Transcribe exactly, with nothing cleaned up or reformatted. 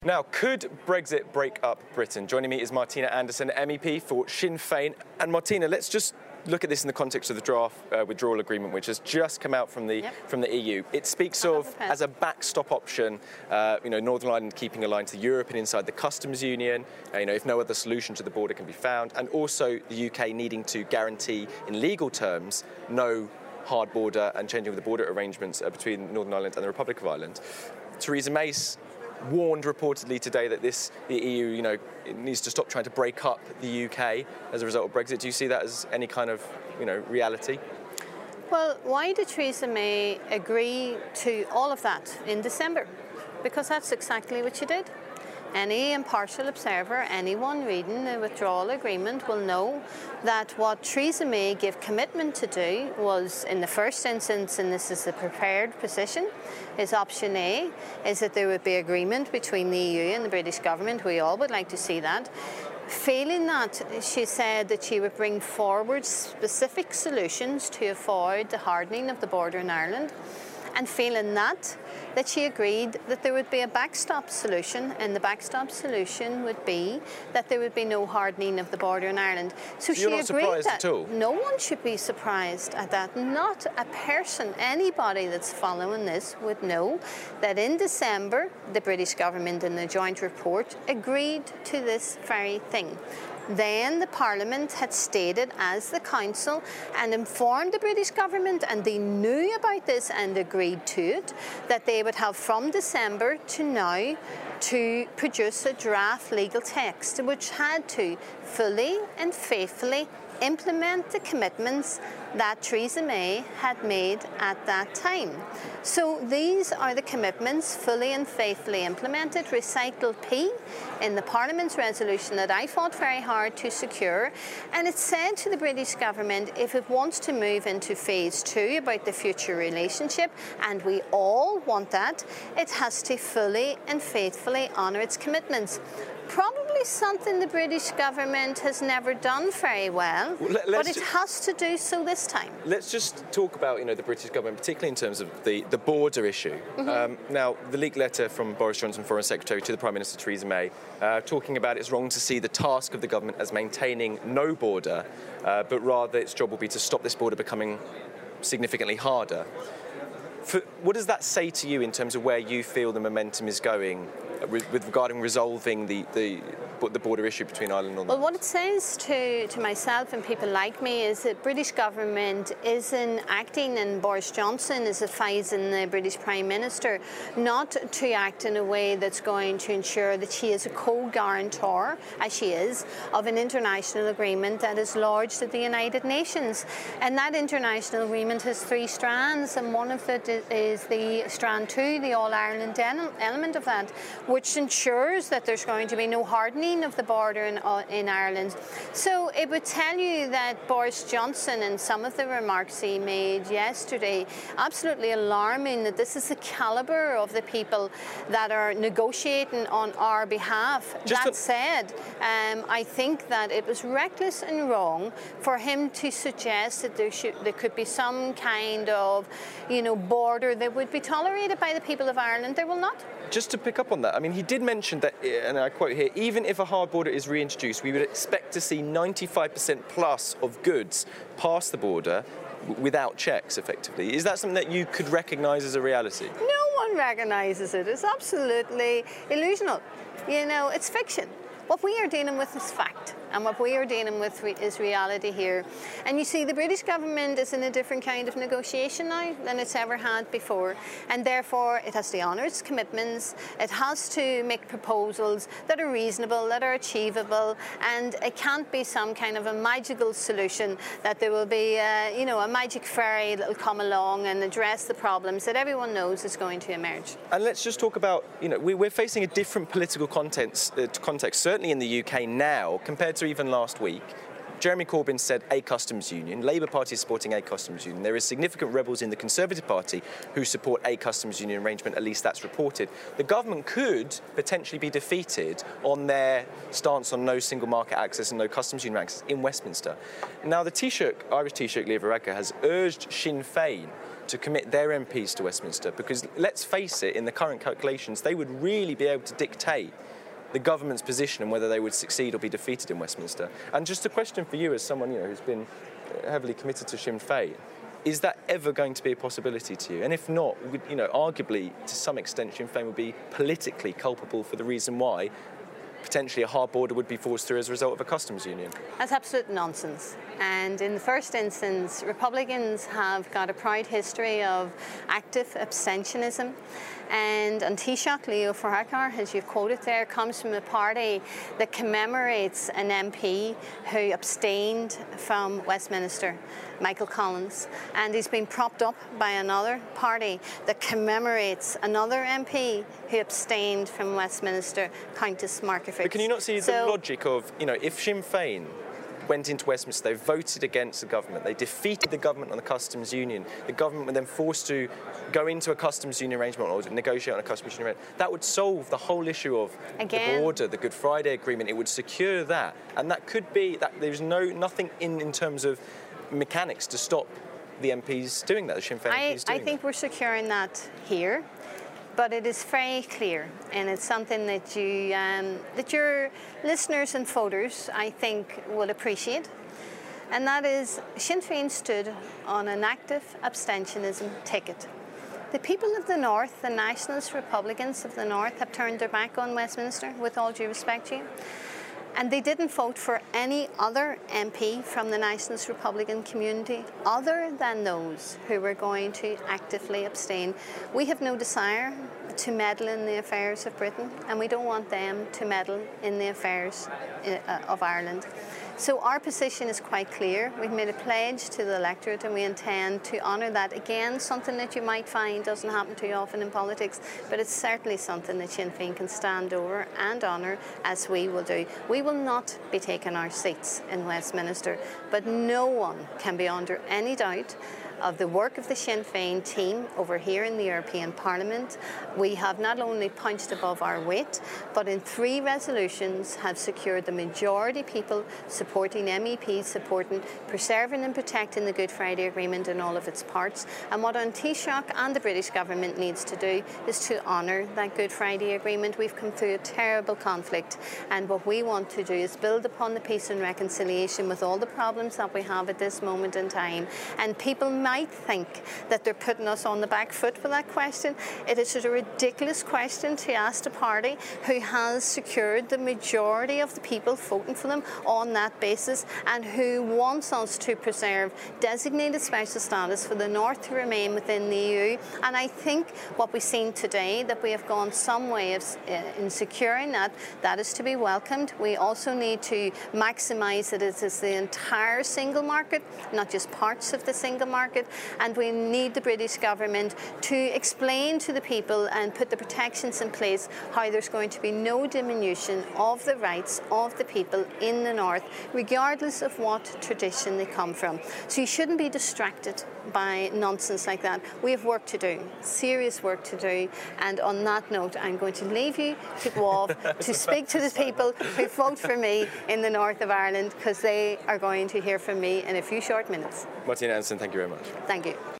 Now, could Brexit break up Britain? Joining me is Martina Anderson, M E P for Sinn Féin. And Martina, let's just look at this in the context of the draft uh, withdrawal agreement, which has just come out from the yep. from the E U. It speaks of, as a backstop option, uh, you know, Northern Ireland keeping aligned to Europe and inside the customs union, uh, you know, if no other solution to the border can be found, and also the U K needing to guarantee in legal terms no hard border and changing of the border arrangements uh, between Northern Ireland and the Republic of Ireland. Theresa May warned reportedly today that this, the E U, you know, it needs to stop trying to break up the U K as a result of Brexit. Do you see that as any kind of, you know, reality? Well, why did Theresa May agree to all of that in December? Because that's exactly what she did. Any impartial observer, anyone reading the withdrawal agreement will know that what Theresa May gave commitment to do was, in the first instance, and this is the prepared position, is option A, is that there would be agreement between the E U and the British government. We all would like to see that. Failing that, she said that she would bring forward specific solutions to avoid the hardening of the border in Ireland. And failing that, that she agreed that there would be a backstop solution, and the backstop solution would be that there would be no hardening of the border in Ireland. So, so she you're not agreed surprised that at all? No one should be surprised at that. Not a person, anybody that's following this would know that in December, the British government in the joint report agreed to this very thing. Then the Parliament had stated as the Council and informed the British government, and they knew about this and agreed to it, that they would have from December to now to produce a draft legal text which had to fully and faithfully implement the commitments that Theresa May had made at that time. So these are the commitments fully and faithfully implemented, recital P in the Parliament's resolution that I fought very hard to secure. And it said to the British government, if it wants to move into phase two about the future relationship, and we all want that, it has to fully and faithfully honour its commitments. Probably something the British government has never done very well, well but it has to do so this time. Let's just talk about, you know, the British government, particularly in terms of the, the border issue. Mm-hmm. um, now, the leaked letter from Boris Johnson, Foreign Secretary, to the Prime Minister Theresa May, uh, talking about it's wrong to see the task of the government as maintaining no border, uh, but rather its job will be to stop this border becoming significantly harder. For, what does that say to you in terms of where you feel the momentum is going with, with regarding resolving the, the, the border issue between Ireland and Northern Ireland? Well, what it says to, to myself and people like me is that British government isn't acting, and Boris Johnson is advising the British Prime Minister not to act in a way that's going to ensure that she is a co-guarantor, as she is, of an international agreement that is lodged at the United Nations. And that international agreement has three strands, and one of it is the strand two, the All-Ireland element of that, which ensures that there's going to be no hardening of the border in, uh, in Ireland. So it would tell you that Boris Johnson, and some of the remarks he made yesterday, absolutely alarming, that this is the calibre of the people that are negotiating on our behalf. Just that said, um, I think that it was reckless and wrong for him to suggest that there should there could be some kind of, you know, border that would be tolerated by the people of Ireland. There will not. Just to pick up on that, I mean, he did mention that, and I quote here, even if a hard border is reintroduced, we would expect to see ninety-five percent plus of goods pass the border w- without checks, effectively. Is that something that you could recognise as a reality? No one recognises it. It's absolutely illusional. You know, it's fiction. What we are dealing with is fact, and what we are dealing with re- is reality here. And you see, the British government is in a different kind of negotiation now than it's ever had before, and therefore it has to honour its commitments, it has to make proposals that are reasonable, that are achievable, and it can't be some kind of a magical solution that there will be, uh, you know, a magic fairy that will come along and address the problems that everyone knows is going to emerge. And let's just talk about, you know, we, we're facing a different political context, uh, context, certainly in the U K now, compared to even last week. Jeremy Corbyn said a customs union. Labour Party is supporting a customs union. There is significant rebels in the Conservative Party who support a customs union arrangement, at least that's reported. The government could potentially be defeated on their stance on no single market access and no customs union access in Westminster. Now, the Taoiseach, Irish Taoiseach Leo Varadkar has urged Sinn Féin to commit their M Ps to Westminster, because let's face it, in the current calculations, they would really be able to dictate the government's position and whether they would succeed or be defeated in Westminster. And just a question for you, as someone you know who's been heavily committed to Sinn Féin, is that ever going to be a possibility to you? And if not, would, you know, arguably to some extent Sinn Féin would be politically culpable for the reason why potentially a hard border would be forced through as a result of a customs union. That's absolute nonsense. And in the first instance, Republicans have got a proud history of active abstentionism. And an Taoiseach, Leo Varadkar, as you've quoted there, comes from a party that commemorates an M P who abstained from Westminster, Michael Collins. And he's been propped up by another party that commemorates another M P who abstained from Westminster, Countess Markievicz. But can you not see so, the logic of, you know, if Sinn Féin went into Westminster, they voted against the government, they defeated the government on the customs union, the government were then forced to go into a customs union arrangement or negotiate on a customs union arrangement, that would solve the whole issue of Again, the border, the Good Friday Agreement. It would secure that, and that could be that there's no nothing in in terms of mechanics to stop the M Ps doing that, the Sinn Féin I, M Ps doing I think that. We're securing that here. But it is very clear, and it's something that you, um, that your listeners and voters, I think, will appreciate. And that is, Sinn Féin stood on an active abstentionism ticket. The people of the North, the Nationalist Republicans of the North, have turned their back on Westminster, with all due respect to you. And they didn't vote for any other M P from the Nationalist Republican community other than those who were going to actively abstain. We have no desire to meddle in the affairs of Britain, and we don't want them to meddle in the affairs of Ireland. So our position is quite clear. We've made a pledge to the electorate, and we intend to honour that. Again, something that you might find doesn't happen too often in politics, but it's certainly something that Sinn Féin can stand over and honour, as we will do. We will not be taking our seats in Westminster, but no one can be under any doubt of the work of the Sinn Féin team over here in the European Parliament. We have not only punched above our weight, but in three resolutions have secured the majority people supporting M E Ps, supporting preserving and protecting the Good Friday Agreement in all of its parts. And what an Taoiseach and the British government needs to do is to honour that Good Friday Agreement. We've come through a terrible conflict, and what we want to do is build upon the peace and reconciliation with all the problems that we have at this moment in time. And people might think that they're putting us on the back foot for that question. It is a ridiculous question to ask a party who has secured the majority of the people voting for them on that basis, and who wants us to preserve designated special status for the North to remain within the E U. And I think what we've seen today, that we have gone some way of, uh, in securing that, that is to be welcomed. We also need to maximise that it is the entire single market, not just parts of the single market. And we need the British government to explain to the people and put the protections in place how there's going to be no diminution of the rights of the people in the North, regardless of what tradition they come from. So you shouldn't be distracted by nonsense like that. We have work to do, serious work to do. And on that note, I'm going to leave you to go off to speak to the people who vote for me in the North of Ireland, because they are going to hear from me in a few short minutes. Martina Anderson, thank you very much. Thank you.